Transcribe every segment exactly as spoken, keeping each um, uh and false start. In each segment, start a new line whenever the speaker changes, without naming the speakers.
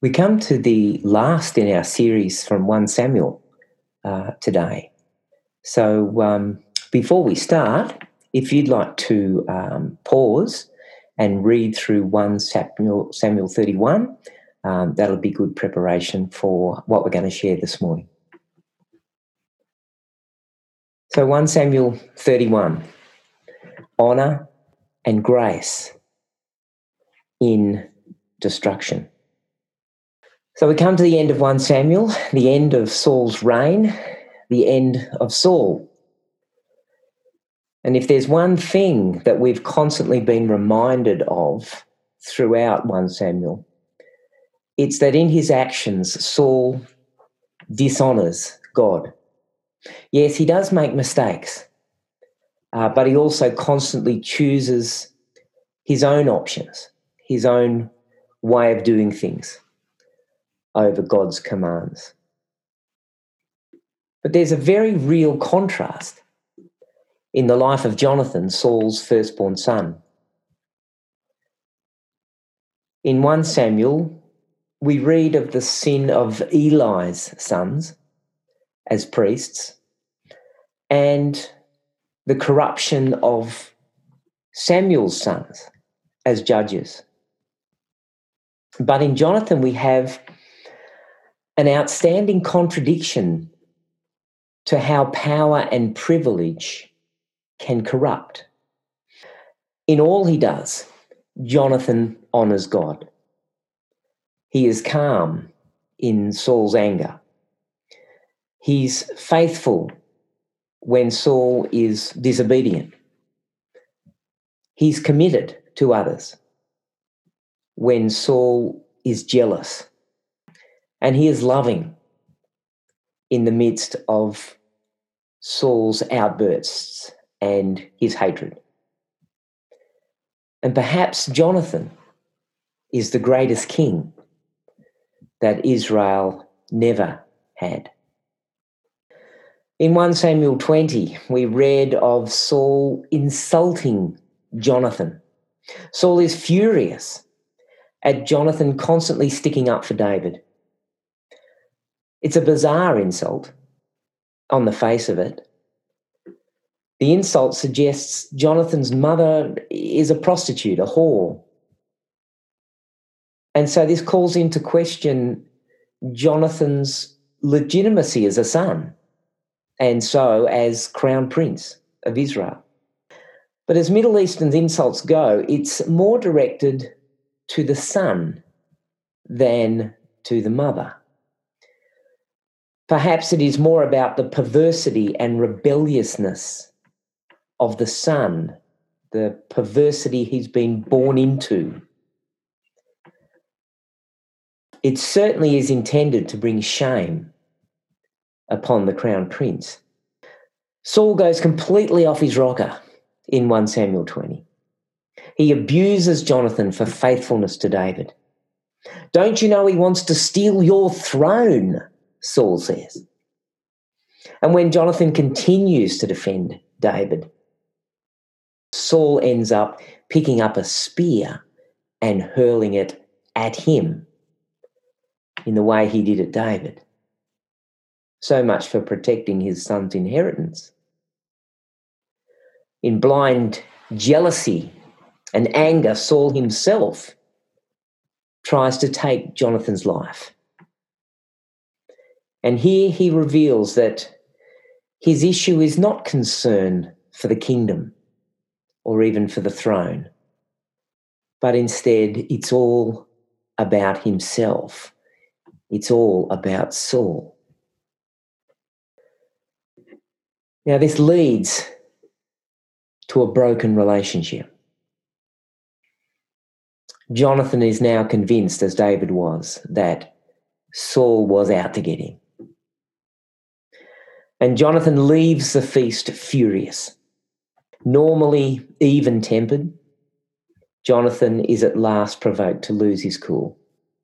We come to the last in our series from First Samuel uh, today. So um, before we start, if you'd like to um, pause and read through First Samuel, Samuel thirty-one, um, that'll be good preparation for what we're going to share this morning. So First Samuel thirty-one, honour and grace in destruction. So we come to the end of First Samuel, the end of Saul's reign, the end of Saul. And if there's one thing that we've constantly been reminded of throughout First Samuel, it's that in his actions, Saul dishonours God. Yes, he does make mistakes, uh, but he also constantly chooses his own options, his own way of doing things over God's commands. But there's a very real contrast in the life of Jonathan, Saul's firstborn son. In First Samuel, we read of the sin of Eli's sons as priests and the corruption of Samuel's sons as judges. But in Jonathan, we have an outstanding contradiction to how power and privilege can corrupt. In all he does, Jonathan honours God. He is calm in Saul's anger. He's faithful when Saul is disobedient. He's committed to others when Saul is jealous. And he is loving in the midst of Saul's outbursts and his hatred. And perhaps Jonathan is the greatest king that Israel never had. In First Samuel twenty, we read of Saul insulting Jonathan. Saul is furious at Jonathan constantly sticking up for David. It's a bizarre insult on the face of it. The insult suggests Jonathan's mother is a prostitute, a whore. And so this calls into question Jonathan's legitimacy as a son, and so as crown prince of Israel. But as Middle Eastern insults go, it's more directed to the son than to the mother. Perhaps it is more about the perversity and rebelliousness of the son, the perversity he's been born into. It certainly is intended to bring shame upon the crown prince. Saul goes completely off his rocker in First Samuel twenty. He abuses Jonathan for faithfulness to David. Don't you know he wants to steal your throne, Saul says. And when Jonathan continues to defend David, Saul ends up picking up a spear and hurling it at him in the way he did at David. So much for protecting his son's inheritance. In blind jealousy and anger, Saul himself tries to take Jonathan's life. And here he reveals that his issue is not concern for the kingdom or even for the throne, but instead it's all about himself. It's all about Saul. Now this leads to a broken relationship. Jonathan is now convinced, as David was, that Saul was out to get him. And Jonathan leaves the feast furious. Normally even-tempered, Jonathan is at last provoked to lose his cool.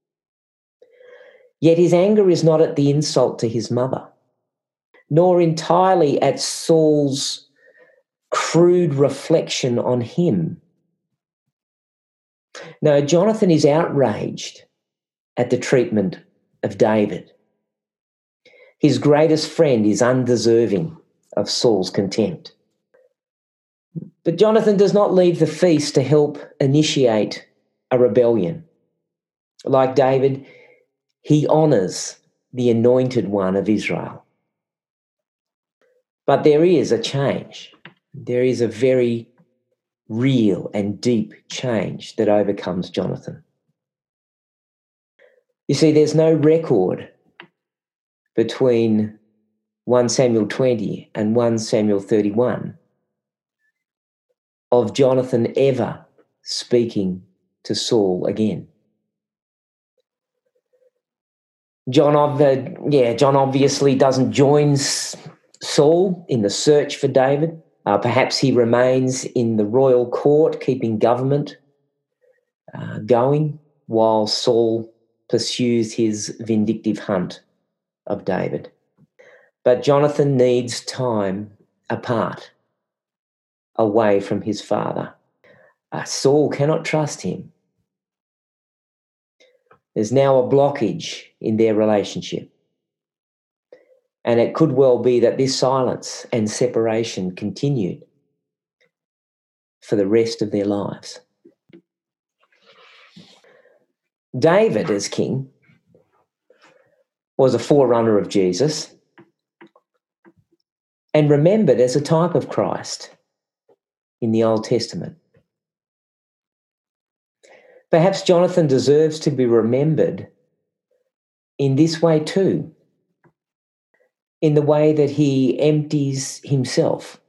Yet his anger is not at the insult to his mother, nor entirely at Saul's crude reflection on him. No, Jonathan is outraged at the treatment of David. His greatest friend is undeserving of Saul's contempt. But Jonathan does not leave the feast to help initiate a rebellion. Like David, he honours the anointed one of Israel. But there is a change. There is a very real and deep change that overcomes Jonathan. You see, there's no record between First Samuel twenty and First Samuel thirty-one of Jonathan ever speaking to Saul again. John, yeah, John obviously doesn't join Saul in the search for David. Uh, perhaps he remains in the royal court, keeping government uh, going while Saul pursues his vindictive hunt of David. But Jonathan needs time apart, away from his father. Uh, Saul cannot trust him. There's now a blockage in their relationship. And it could well be that this silence and separation continued for the rest of their lives. David, as king, was a forerunner of Jesus and remembered as a type of Christ in the Old Testament. Perhaps Jonathan deserves to be remembered in this way too, in the way that he empties himself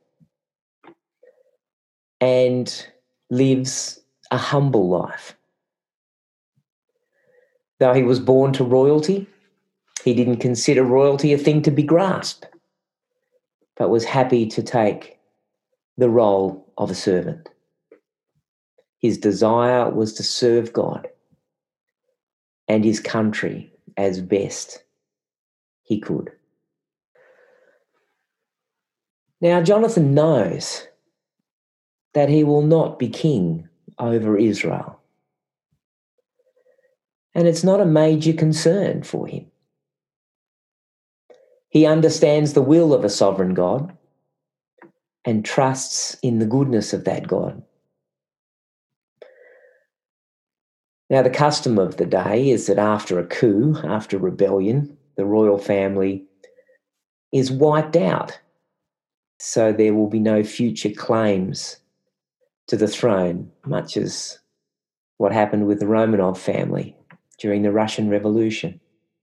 and lives a humble life. Though he was born to royalty, he didn't consider royalty a thing to be grasped, but was happy to take the role of a servant. His desire was to serve God and his country as best he could. Now, Jonathan knows that he will not be king over Israel. And it's not a major concern for him. He understands the will of a sovereign God and trusts in the goodness of that God. Now, the custom of the day is that after a coup, after rebellion, the royal family is wiped out, so there will be no future claims to the throne, much as what happened with the Romanov family during the Russian Revolution.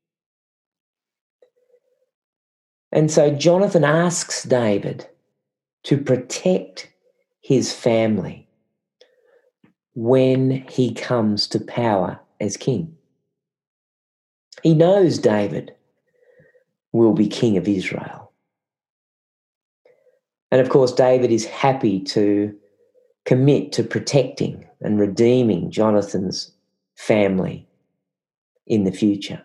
And so Jonathan asks David to protect his family when he comes to power as king. He knows David will be king of Israel. And of course, David is happy to commit to protecting and redeeming Jonathan's family in the future.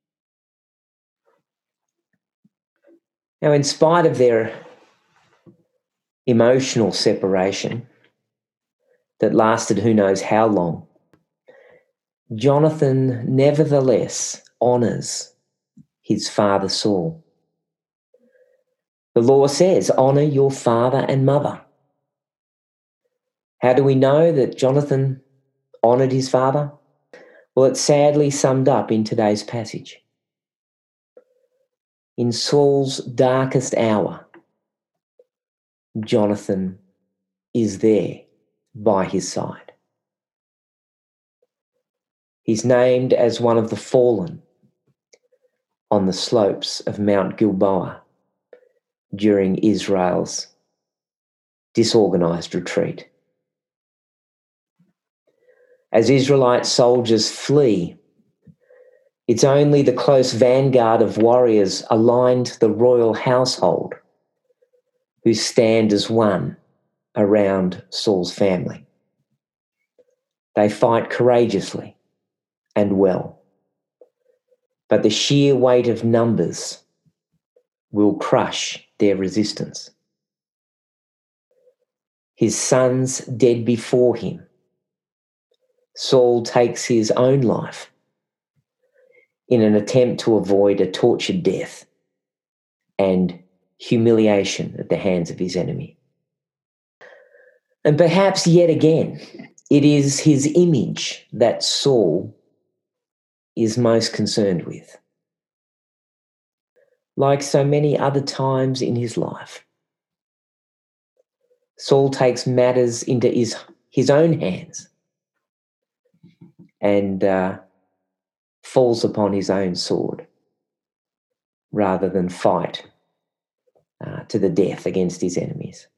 Now, in spite of their emotional separation that lasted who knows how long, Jonathan nevertheless honours his father Saul. The law says, honour your father and mother. How do we know that Jonathan honoured his father? Well, it's sadly summed up in today's passage. In Saul's darkest hour, Jonathan is there by his side. He's named as one of the fallen on the slopes of Mount Gilboa during Israel's disorganised retreat. As Israelite soldiers flee, it's only the close vanguard of warriors aligned to the royal household who stand as one around Saul's family. They fight courageously and well, but the sheer weight of numbers will crush their resistance. His sons dead before him, Saul takes his own life in an attempt to avoid a tortured death and humiliation at the hands of his enemy. And perhaps yet again, it is his image that Saul is most concerned with. Like so many other times in his life, Saul takes matters into his, his own hands and uh, falls upon his own sword rather than fight uh, to the death against his enemies.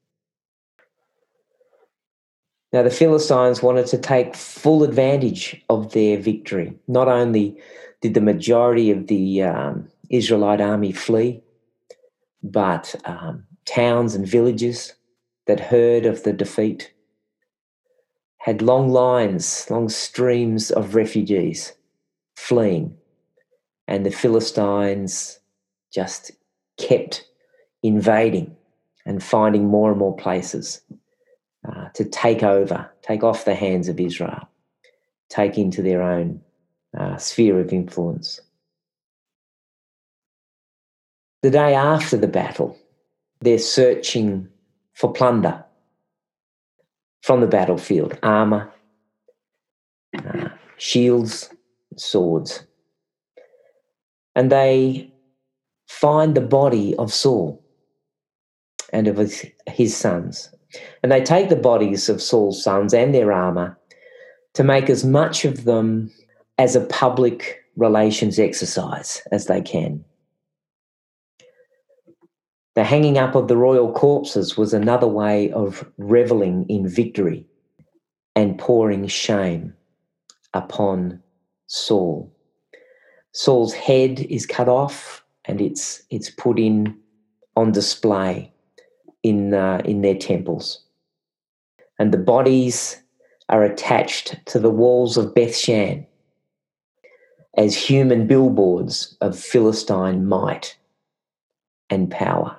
Now, the Philistines wanted to take full advantage of their victory. Not only did the majority of the um, Israelite army flee, but um, towns and villages that heard of the defeat had long lines, long streams of refugees fleeing, and the Philistines just kept invading and finding more and more places uh, to take over, take off the hands of Israel, take into their own uh, sphere of influence. The day after the battle, they're searching for plunder from the battlefield, armour, uh, shields, swords. And they find the body of Saul and of his, his sons. And they take the bodies of Saul's sons and their armour to make as much of them as a public relations exercise as they can. The hanging up of the royal corpses was another way of revelling in victory and pouring shame upon Saul. Saul's head is cut off and it's it's put in on display in uh, in their temples, and the bodies are attached to the walls of Bethshan as human billboards of Philistine might and power.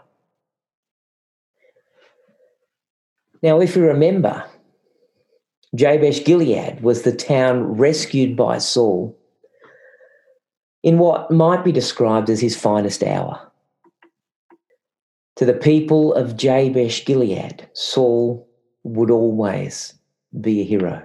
Now, if you remember, Jabesh Gilead was the town rescued by Saul in what might be described as his finest hour. To the people of Jabesh Gilead, Saul would always be a hero.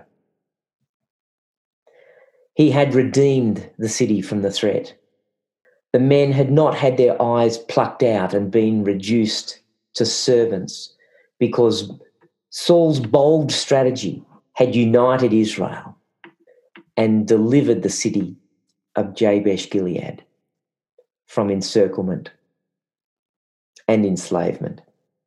He had redeemed the city from the threat. The men had not had their eyes plucked out and been reduced to servants because Saul's bold strategy had united Israel and delivered the city of Jabesh Gilead from encirclement and enslavement.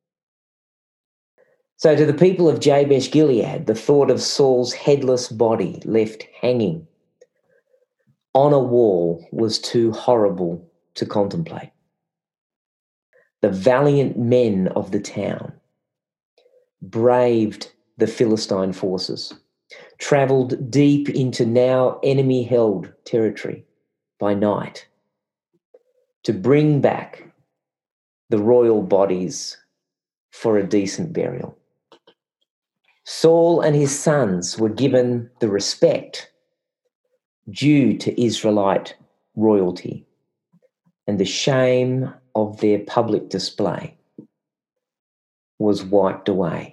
So to the people of Jabesh Gilead, the thought of Saul's headless body left hanging on a wall was too horrible to contemplate. The valiant men of the town braved the Philistine forces, travelled deep into now enemy-held territory by night to bring back the royal bodies for a decent burial. Saul and his sons were given the respect due to Israelite royalty, and the shame of their public display was wiped away.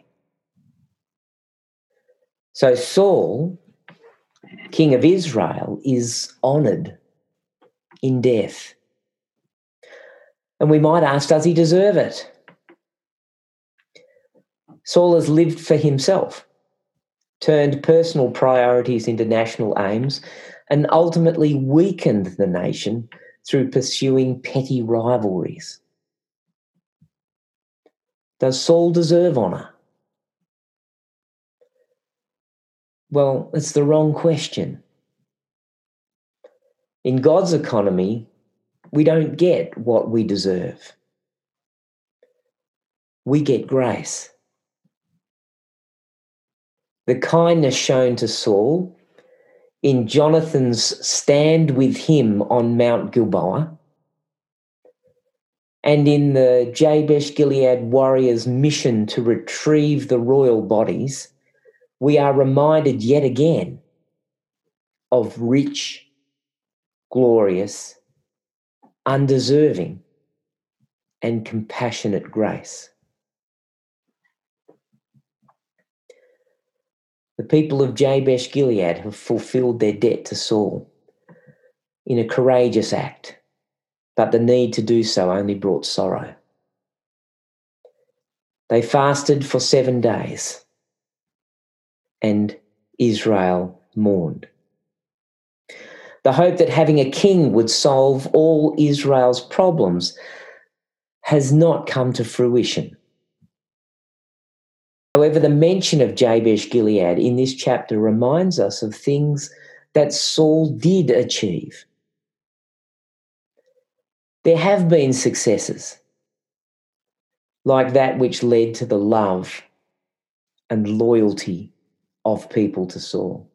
So Saul, king of Israel, is honoured in death. And we might ask, does he deserve it? Saul has lived for himself, turned personal priorities into national aims, and ultimately weakened the nation through pursuing petty rivalries. Does Saul deserve honour? Well, it's the wrong question. In God's economy, we don't get what we deserve. We get grace. The kindness shown to Saul in Jonathan's stand with him on Mount Gilboa, and in the Jabesh Gilead warriors' mission to retrieve the royal bodies, we are reminded yet again of rich glorious, undeserving, and compassionate grace. The people of Jabesh Gilead have fulfilled their debt to Saul in a courageous act, but the need to do so only brought sorrow. They fasted for seven days, and Israel mourned. The hope that having a king would solve all Israel's problems has not come to fruition. However, the mention of Jabesh Gilead in this chapter reminds us of things that Saul did achieve. There have been successes, like that which led to the love and loyalty of people to Saul.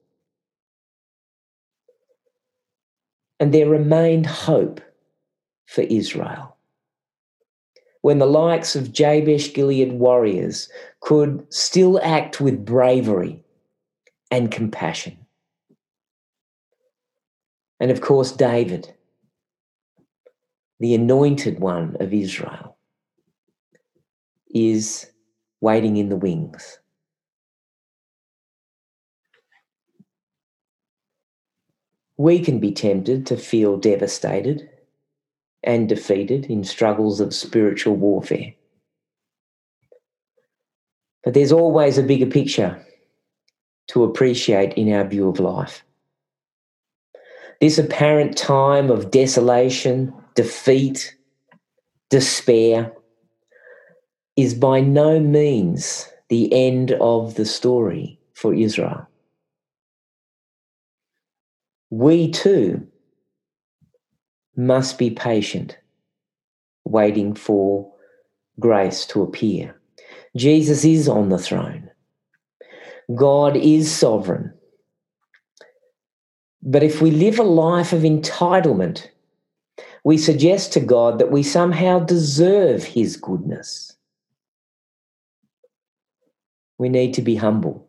And there remained hope for Israel, when the likes of Jabesh Gilead warriors could still act with bravery and compassion. And of course, David, the anointed one of Israel, is waiting in the wings. We can be tempted to feel devastated and defeated in struggles of spiritual warfare. But there's always a bigger picture to appreciate in our view of life. This apparent time of desolation, defeat, despair is by no means the end of the story for Israel. We too must be patient, waiting for grace to appear. Jesus is on the throne. God is sovereign. But if we live a life of entitlement, we suggest to God that we somehow deserve his goodness. We need to be humble.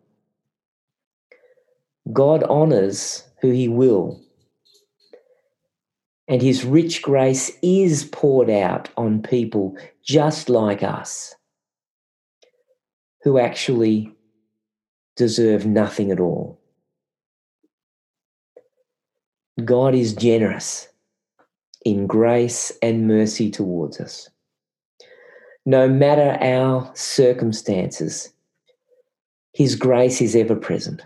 God honours who he will, and his rich grace is poured out on people just like us, who actually deserve nothing at all. God is generous in grace and mercy towards us. No matter our circumstances, his grace is ever present.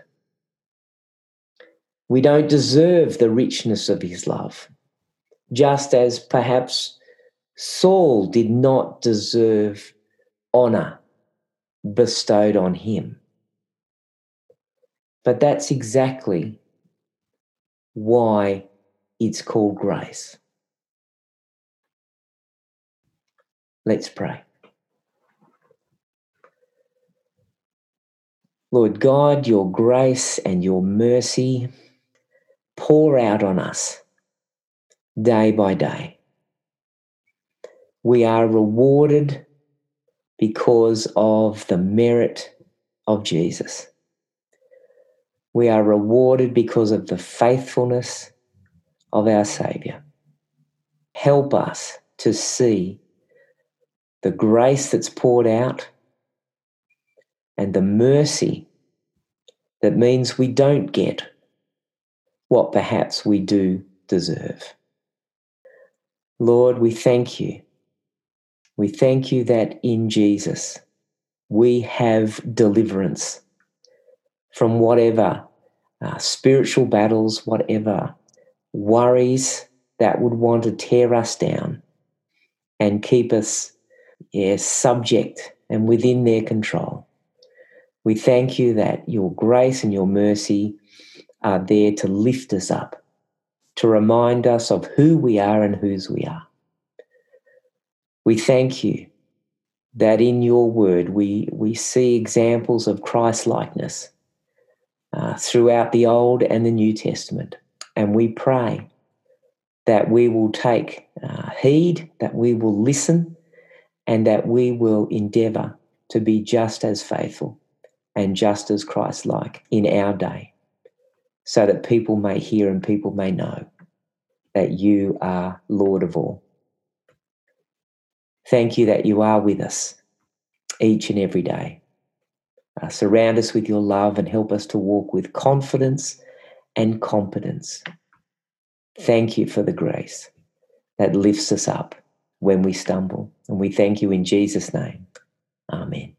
We don't deserve the richness of his love, just as perhaps Saul did not deserve honour bestowed on him. But that's exactly why it's called grace. Let's pray. Lord God, your grace and your mercy pour out on us day by day. We are rewarded because of the merit of Jesus. We are rewarded because of the faithfulness of our Saviour. Help us to see the grace that's poured out and the mercy that means we don't get what perhaps we do deserve. Lord, we thank you. We thank you that in Jesus we have deliverance from whatever uh, spiritual battles, whatever worries that would want to tear us down and keep us yeah, subject and within their control. We thank you that your grace and your mercy are there to lift us up, to remind us of who we are and whose we are. We thank you that in your word we, we see examples of Christ-likeness uh, throughout the Old and the New Testament. And we pray that we will take uh, heed, that we will listen, and that we will endeavour to be just as faithful and just as Christ-like in our day, so that people may hear and people may know that you are Lord of all. Thank you that you are with us each and every day. Uh, surround us with your love and help us to walk with confidence and competence. Thank you for the grace that lifts us up when we stumble. And we thank you in Jesus' name. Amen.